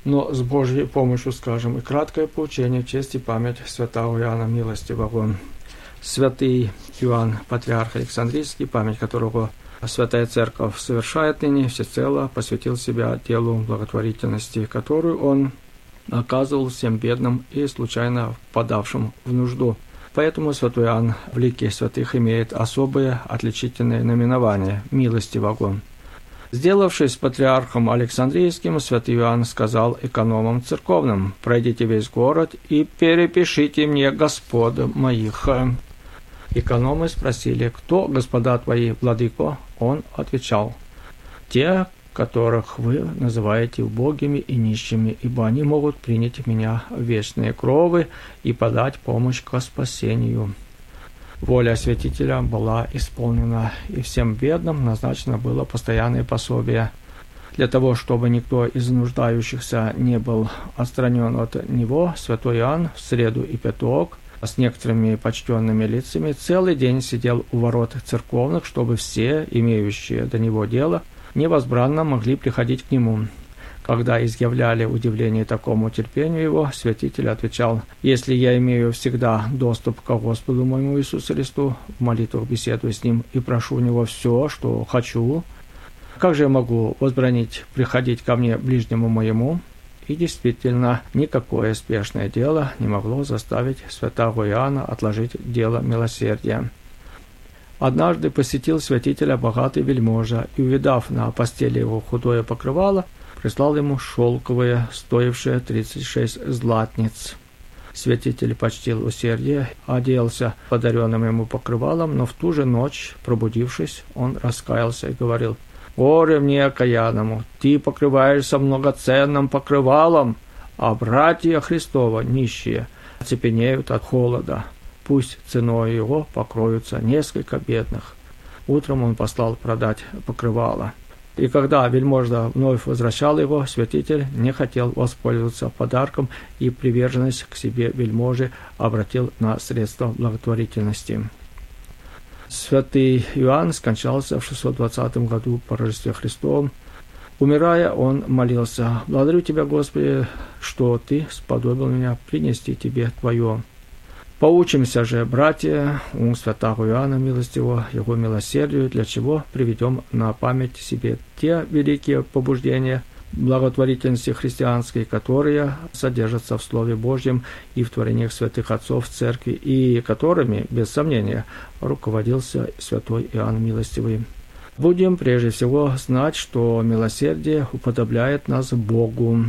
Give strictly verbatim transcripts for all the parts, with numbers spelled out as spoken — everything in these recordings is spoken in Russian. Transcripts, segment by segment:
Но с Божьей помощью скажем и краткое поучение в честь и память святого Иоанна Милостивого. Святый Иоанн, патриарх Александрийский, память которого Святая Церковь совершает ныне, всецело посвятил себя делу благотворительности, которую он оказывал всем бедным и случайно впадавшим в нужду. Поэтому святой Иоанн в лике святых имеет особое отличительное наименование – Милостивого. Сделавшись патриархом Александрийским, святый Иоанн сказал экономам церковным: «Пройдите весь город и перепишите мне господ моих». Экономы спросили: «Кто господа твои, владыко?» Он отвечал: «Те, которых вы называете убогими и нищими, ибо они могут принять меня в вечные кровы и подать помощь ко спасению». Воля святителя была исполнена, и всем бедным назначено было постоянное пособие. Для того, чтобы никто из нуждающихся не был отстранен от него, святой Иоанн в среду и пяток с некоторыми почтенными лицами целый день сидел у ворот церковных, чтобы все, имеющие до него дело, невозбранно могли приходить к нему. Когда изъявляли удивление такому терпению его, святитель отвечал: «Если я имею всегда доступ к Господу моему Иисусу Христу, в молитвах беседую с Ним и прошу у Него все, что хочу, как же я могу возбранить приходить ко мне ближнему моему?» И действительно, никакое спешное дело не могло заставить святого Иоанна отложить дело милосердия. Однажды посетил святителя богатый вельможа, и, увидав на постели его худое покрывало, прислал ему шелковое, стоившее тридцать шесть златниц. Святитель почтил усердие, оделся подаренным ему покрывалом, но в ту же ночь, пробудившись, он раскаялся и говорил: «Горе мне окаянному, ты покрываешься многоценным покрывалом, а братья Христова, нищие, оцепенеют от холода. Пусть ценой его покроются несколько бедных». Утром он послал продать покрывало. И когда вельможа вновь возвращал его, святитель не хотел воспользоваться подарком и приверженность к себе вельможи обратил на средства благотворительности. Святый Иоанн скончался в шестьсот двадцатом году по Рождестве Христовом. Умирая, он молился: «Благодарю Тебя, Господи, что Ты сподобил меня принести Тебе Твое». Поучимся же, братья, у святого Иоанна Милостивого, его милосердию, для чего приведем на память себе те великие побуждения благотворительности христианской, которые содержатся в Слове Божьем и в творениях святых отцов Церкви, и которыми, без сомнения, руководился святой Иоанн Милостивый. Будем прежде всего знать, что милосердие уподобляет нас Богу.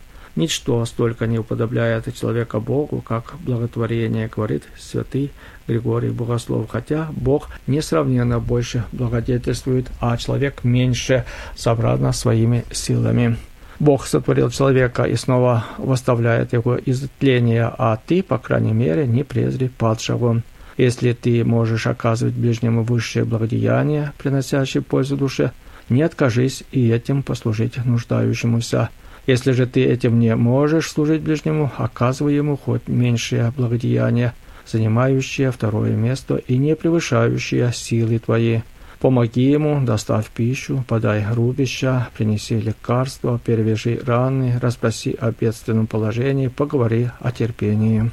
Ничто столько не уподобляет человека Богу, как благотворение, говорит святый Григорий Богослов, хотя Бог несравненно больше благодетельствует, а человек меньше, сообразно своими силами. Бог сотворил человека и снова восставляет его из тления, а ты, по крайней мере, не презри падшего. Если ты можешь оказывать ближнему высшее благодеяние, приносящее пользу душе, не откажись и этим послужить нуждающемуся. Если же ты этим не можешь служить ближнему, оказывай ему хоть меньшее благодеяние, занимающее второе место и не превышающее силы твои. Помоги ему, доставь пищу, подай рубища, принеси лекарства, перевяжи раны, расспроси о бедственном положении, поговори о терпении.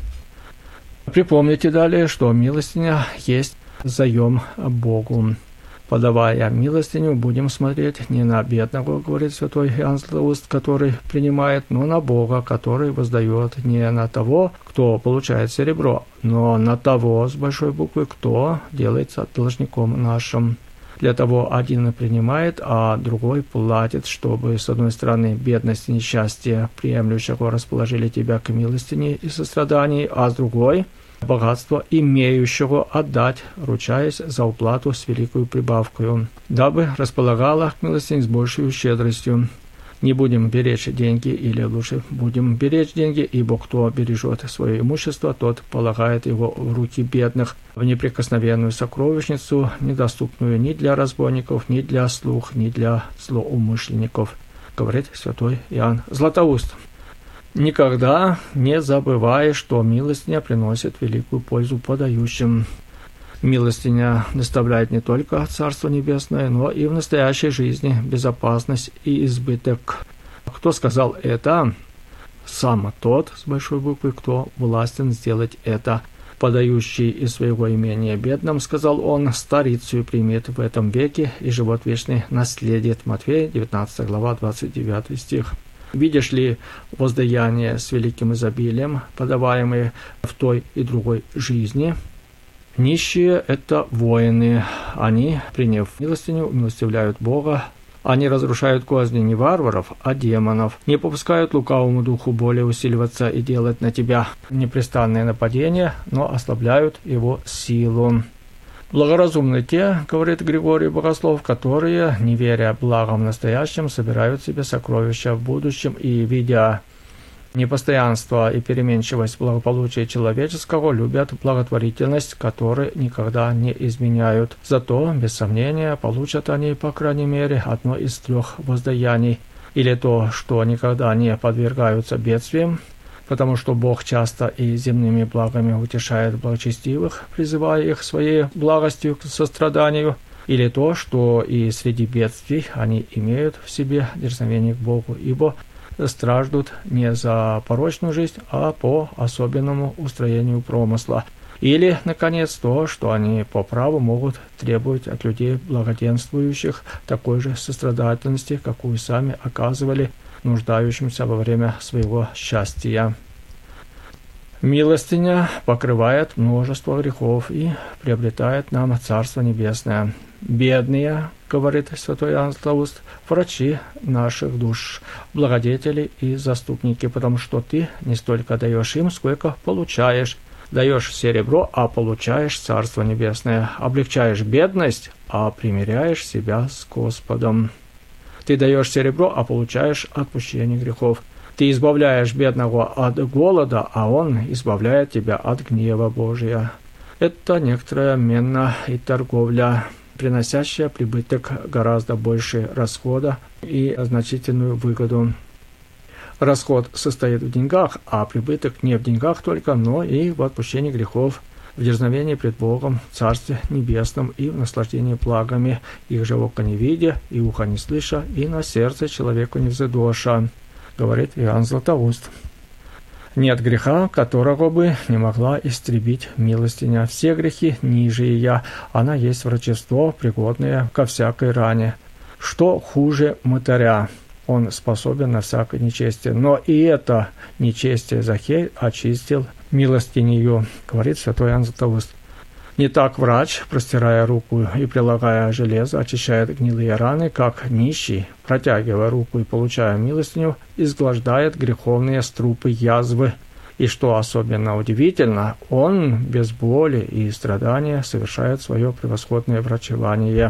Припомните далее, что милостиня есть заем Богу. Подавая милостиню, будем смотреть не на бедного, говорит святой Иоанн Златоуст, который принимает, но на Бога, который воздает, не на того, кто получает серебро, но на того, с большой буквы, кто делается должником нашим. Для того один принимает, а другой платит, чтобы, с одной стороны, бедность и несчастье приемлющего расположили тебя к милостине и состраданию, а с другой – богатство имеющего отдать, ручаясь за уплату с великою прибавкою, дабы располагала к милостине с большей щедростью. Не будем беречь деньги, или лучше будем беречь деньги, ибо кто бережет свое имущество, тот полагает его в руки бедных, в неприкосновенную сокровищницу, недоступную ни для разбойников, ни для слуг, ни для злоумышленников, говорит святой Иоанн Златоуст. Никогда не забывай, что милостиня приносит великую пользу подающим. Милостиня доставляет не только Царство Небесное, но и в настоящей жизни безопасность и избыток. Кто сказал это? сам тот, с большой буквы, кто властен сделать это. Подающий из своего имения бедным, сказал он, старицу примет в этом веке, и живот вечный наследит. Матфея, девятнадцатая глава, двадцать девятый стих. Видишь ли воздаяние с великим изобилием, подаваемые в той и другой жизни? Нищие – это воины. Они, приняв милостыню, умилостивляют Бога. Они разрушают козни не варваров, а демонов, не попускают лукавому духу более усиливаться и делать на тебя непрестанные нападения, но ослабляют его силу. Благоразумны те, говорит Григорий Богослов, которые, не веря благом настоящим, собирают себе сокровища в будущем и, видя непостоянство и переменчивость благополучия человеческого, любят благотворительность, которой никогда не изменяют. Зато, без сомнения, получат они, по крайней мере, одно из трех воздаяний. Или то, что никогда не подвергаются бедствиям, потому что Бог часто и земными благами утешает благочестивых, призывая их своей благостью к состраданию. Или то, что и среди бедствий они имеют в себе дерзновение к Богу, ибо страждут не за порочную жизнь, а по особенному устроению промысла. Или, наконец, то, что они по праву могут требовать от людей благоденствующих такой же сострадательности, какую сами оказывали нуждающимся во время своего счастья. Милостыня покрывает множество грехов и приобретает нам Царство Небесное. Бедные, говорит святой Иоанн Златоуст, врачи наших душ, благодетели и заступники, потому что ты не столько даешь им, сколько получаешь. Даешь серебро, а получаешь Царство Небесное. Облегчаешь бедность, а примиряешь себя с Господом. Ты даешь серебро, а получаешь отпущение грехов. Ты избавляешь бедного от голода, а он избавляет тебя от гнева Божия. Это некоторая мена и торговля, приносящая прибыток гораздо больше расхода и значительную выгоду. Расход состоит в деньгах, а прибыток не в деньгах только, но и в отпущении грехов, в дерзновении пред Богом, в Царстве Небесном и в наслаждении благами, их же око не видя, и ухо не слыша, и на сердце человеку не взыдоша, говорит Иоанн Златоуст. Нет греха, которого бы не могла истребить милостыня. Все грехи ниже ее, она есть врачество, пригодное ко всякой ране. Что хуже мытаря? Он способен на всякое нечестие, но и это нечестие Захей очистил милостынею, говорит святой Иоанн Златоуст. Не так врач, простирая руку и прилагая железо, очищает гнилые раны, как нищий, протягивая руку и получая милостыню, изглаждает греховные струпы язвы. И что особенно удивительно, он без боли и страдания совершает свое превосходное врачевание.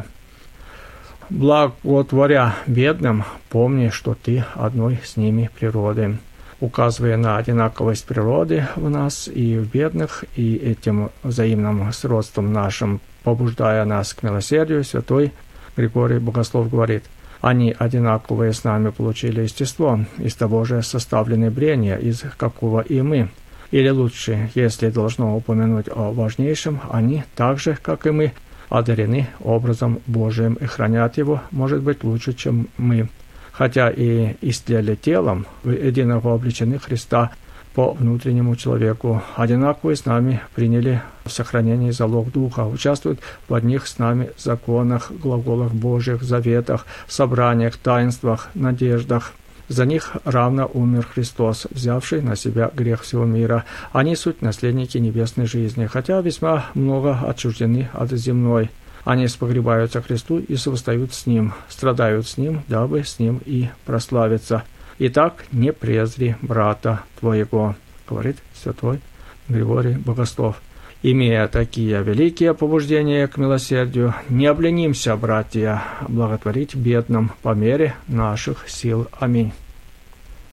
Благотворя бедным, помни, что ты одной с ними природы. Указывая на одинаковость природы в нас и в бедных, и этим взаимным сродством нашим, побуждая нас к милосердию, святой Григорий Богослов говорит: они одинаковые с нами получили естество, из того же составлены брения, из какого и мы. Или лучше, если должно упомянуть о важнейшем, они так же, как и мы, одарены образом Божиим и хранят его, может быть, лучше, чем мы. Хотя и истлели телом, вы единого обличены Христа по внутреннему человеку, одинаковые с нами приняли в сохранении залог Духа, участвуют в одних с нами законах, глаголах Божьих, заветах, собраниях, таинствах, надеждах. За них равно умер Христос, взявший на себя грех всего мира. Они суть наследники небесной жизни, хотя весьма много отчуждены от земной. Они спогребаются Христу и совостают с Ним, страдают с Ним, дабы с Ним и прославиться. Итак, не презри брата твоего, говорит святой Григорий Богослов. Имея такие великие побуждения к милосердию, не обленимся, братья, благотворить бедным по мере наших сил. Аминь.